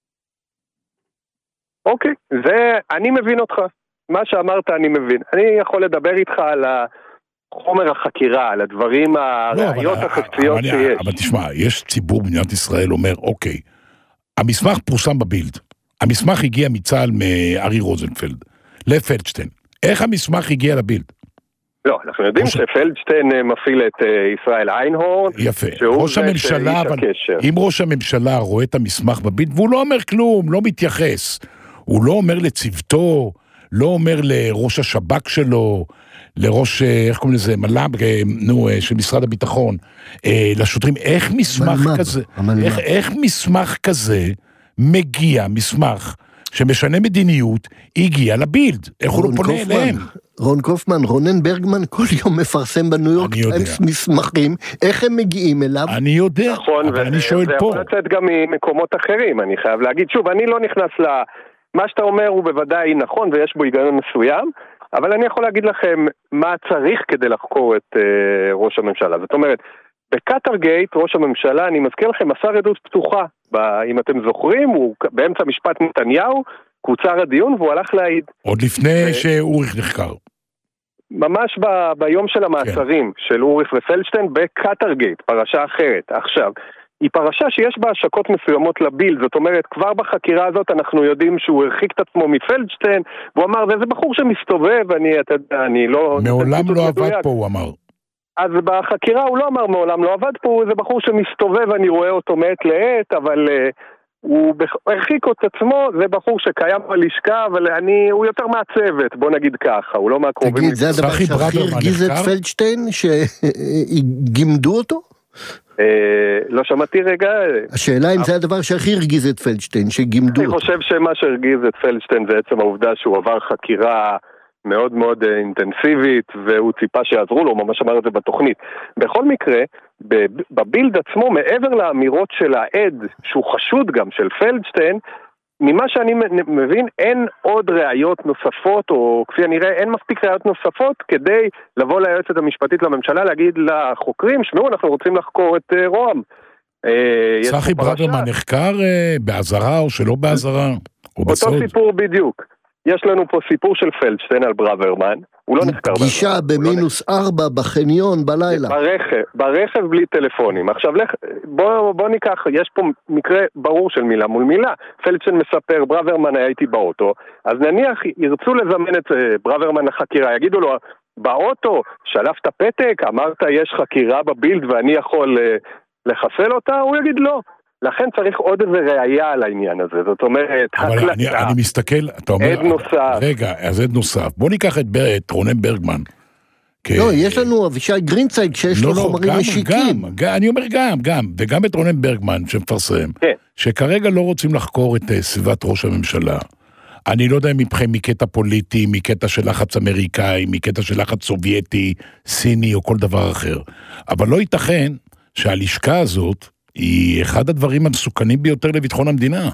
אוקיי, אני מבין אותך. מה שאמרת אני מבין. אני יכול לדבר איתך על חומר החקירה, על הדברים, הראיות החפציות שיש. אבל תשמע, יש ציבור במדינת ישראל אומר, אוקיי, המסמך פורסם בבילד. המסמך הגיע מצה"ל מארי רוזנפלד. לפלדשטיין. איך המסמך הגיע לבילד? לא, אנחנו יודעים שפלדשטיין מפעיל את ישראל איינהורן. יפה. ראש הממשלה, אבל אם ראש הממשלה רואה את המסמך בבילד, והוא לא אומר כלום, לא מתייחס. הוא לא אומר לצוותו, לא אומר לראש השב"כ שלו, לראש, איך קוראים לזה, מל"ב, של משרד הביטחון, לשוטרים, איך מסמך כזה, איך מסמך כזה מגיע, מסמך שמשנה מדיניות, הגיע לבילד. איך הוא לא פונה אליהם? רון קופמן, רונן ברגמן כל יום מפרסם בניו יורק טיימס מסמכים, איך הם מגיעים אליו? אני יודע, אבל אני שואל פה. זה יכול לצאת גם ממקומות אחרים, אני חייב להגיד. שוב, אני לא נכנס מה שאתה אומר הוא בוודאי נכון ויש בו היגיון מסוים, אבל אני יכול להגיד לכם מה צריך כדי לחקור את ראש הממשלה. זאת אומרת, בקטרגייט ראש הממשלה, אני מזכיר לכם, מסר עדות פתוחה. אם אתם זוכרים, הוא באמצע משפט נתניהו, קוצר הדיון והוא הלך להעיד. עוד לפני שאוריך נחקר. ממש ביום של המעצרים של אוריך ופלדשטיין בקטרגייט, פרשה אחרת. עכשיו, היא פרשה שיש בה השקות מסוימות לבילד, זאת אומרת, כבר בחקירה הזאת אנחנו יודעים שהוא הרחיק את עצמו מפלדשטיין, והוא אמר, זה בחור שמסתובב, אני לא... מעולם לא עבד פה, הוא אמר. אז בחקירה הוא לא אמר מעולם לא עבד פה, זה בחור שמסתובב, אני רואה אותו מעת לעת, אבל הוא הרחיק את עצמו, זה בחור שקיים בלשכה, אבל הוא יותר מהצוות, בוא נגיד ככה, הוא לא מהקרובים. תגיד, זה הדבר שהכי הרגיז את פלדשטיין, שגימדו אותו? לא שמעתי רגע. השאלה אם זה הדבר שהכי הרגיז את פלדשטיין, שגימדו אותו. אני חושב שמה שהרגיז את פלדשטיין זה עצם העובדה שהוא עבר חקירה מאוד מאוד אינטנסיבית, והוא ציפה שיעזרו לו, הוא ממש אמר את זה בתוכנית. בכל מקרה, בבילד עצמו, מעבר לאמירות של העד, שהוא חשוד גם של פלדשטיין, ממה שאני מבין, אין עוד ראיות נוספות, או כפי הנראה, אין מספיק ראיות נוספות, כדי לבוא ליועצת המשפטית לממשלה, להגיד לחוקרים, שמעו, אנחנו רוצים לחקור את רוה"מ. צחי ברוורמן נחקר בעזרה או שלא בעזרה? אותו סיפור בדיוק. יש לנו פה סיפור של פלדשטיין על ברוורמן, הוא לא נחקר. פגישה ב-4 בחניון בלילה. ברכב בלי טלפונים. עכשיו בוא ניקח, יש פה מקרה ברור של מילה מול מילה. פלדשטיין מספר, ברוורמן היה איתי באוטו, אז נניח ירצו לזמן את ברוורמן לחקירה, יגידו לו, באוטו, שלפת פתק, אמרת יש חקירה בבילד ואני יכול לחסל אותה, הוא יגיד לא. לכן צריך עוד איזה ראייה על העניין הזה, זאת אומרת, הקלטה. אני מסתכל, אתה אומר, עד נוסף. רגע, אז עד נוסף. בוא ניקח את רונן ברגמן. לא, יש לנו אבישי גרינצייג שיש לו חומרים משיקים. אני אומר גם, וגם את רונן ברגמן שמפרסם, שכרגע לא רוצים לחקור את סביבת ראש הממשלה. אני לא יודע מבחן מקטע פוליטי, מקטע של לחץ אמריקאי, מקטע של לחץ סובייטי, סיני או כל דבר אחר. אבל לא ייתכן שהלשכה הזאת היא אחד הדברים המסוכנים ביותר לביטחון המדינה.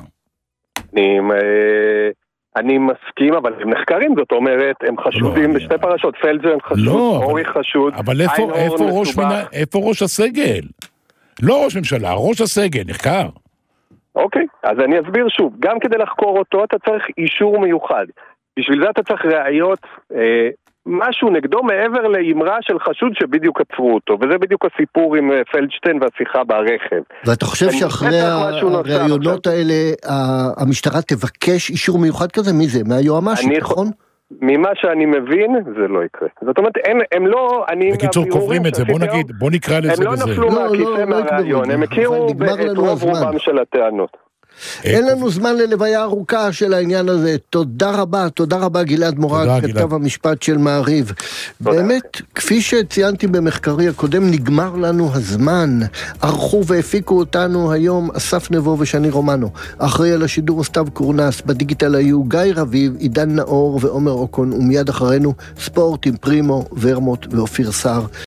אני מסכים, אבל הם נחקרים, זאת אומרת, הם חשודים בשתי פרשות, פלדשטיין חשוד, אורי חשוד. אבל איפה ראש הסגל? לא ראש ממשלה, ראש הסגל, נחקר. אוקיי, אז אני אסביר שוב, גם כדי לחקור אותו אתה צריך אישור מיוחד. בשביל זה אתה צריך ראיות, משהו נגדו מעבר לאמרה של חשוד שבדיוק עצרו אותו, וזה בדיוק הסיפור עם פלדשטיין והשיחה ברכב. ואתה חושב שאחרי הרעיונות האלה המשטרה תבקש אישור מיוחד כזה? מי זה? מהיועמ"ש, נכון? ממה שאני מבין, זה לא יקרה. זאת אומרת, הם לא... בקיצור, קוברים את זה, בוא נקרא לזה וזה. הם לא נפלו מהכיסא מהרעיון, הם הכירו את רוב רובם של הטענות. אין לנו זמן ללוויה ארוכה של העניין הזה. תודה רבה גלעד מורג, כתב המשפט של מעריב. באמת, כפי שציינתי במחקרי הקודם, נגמר לנו הזמן. ערכו והפיקו אותנו היום אסף נבו ושני רומנו. אחראי על השידור סתיו קורנס, בדיגיטל היו גיא רביב, עידן נאור ועומר אוקון, ומיד אחרינו ספורט עם פרימו, ורמוט ואופיר סער.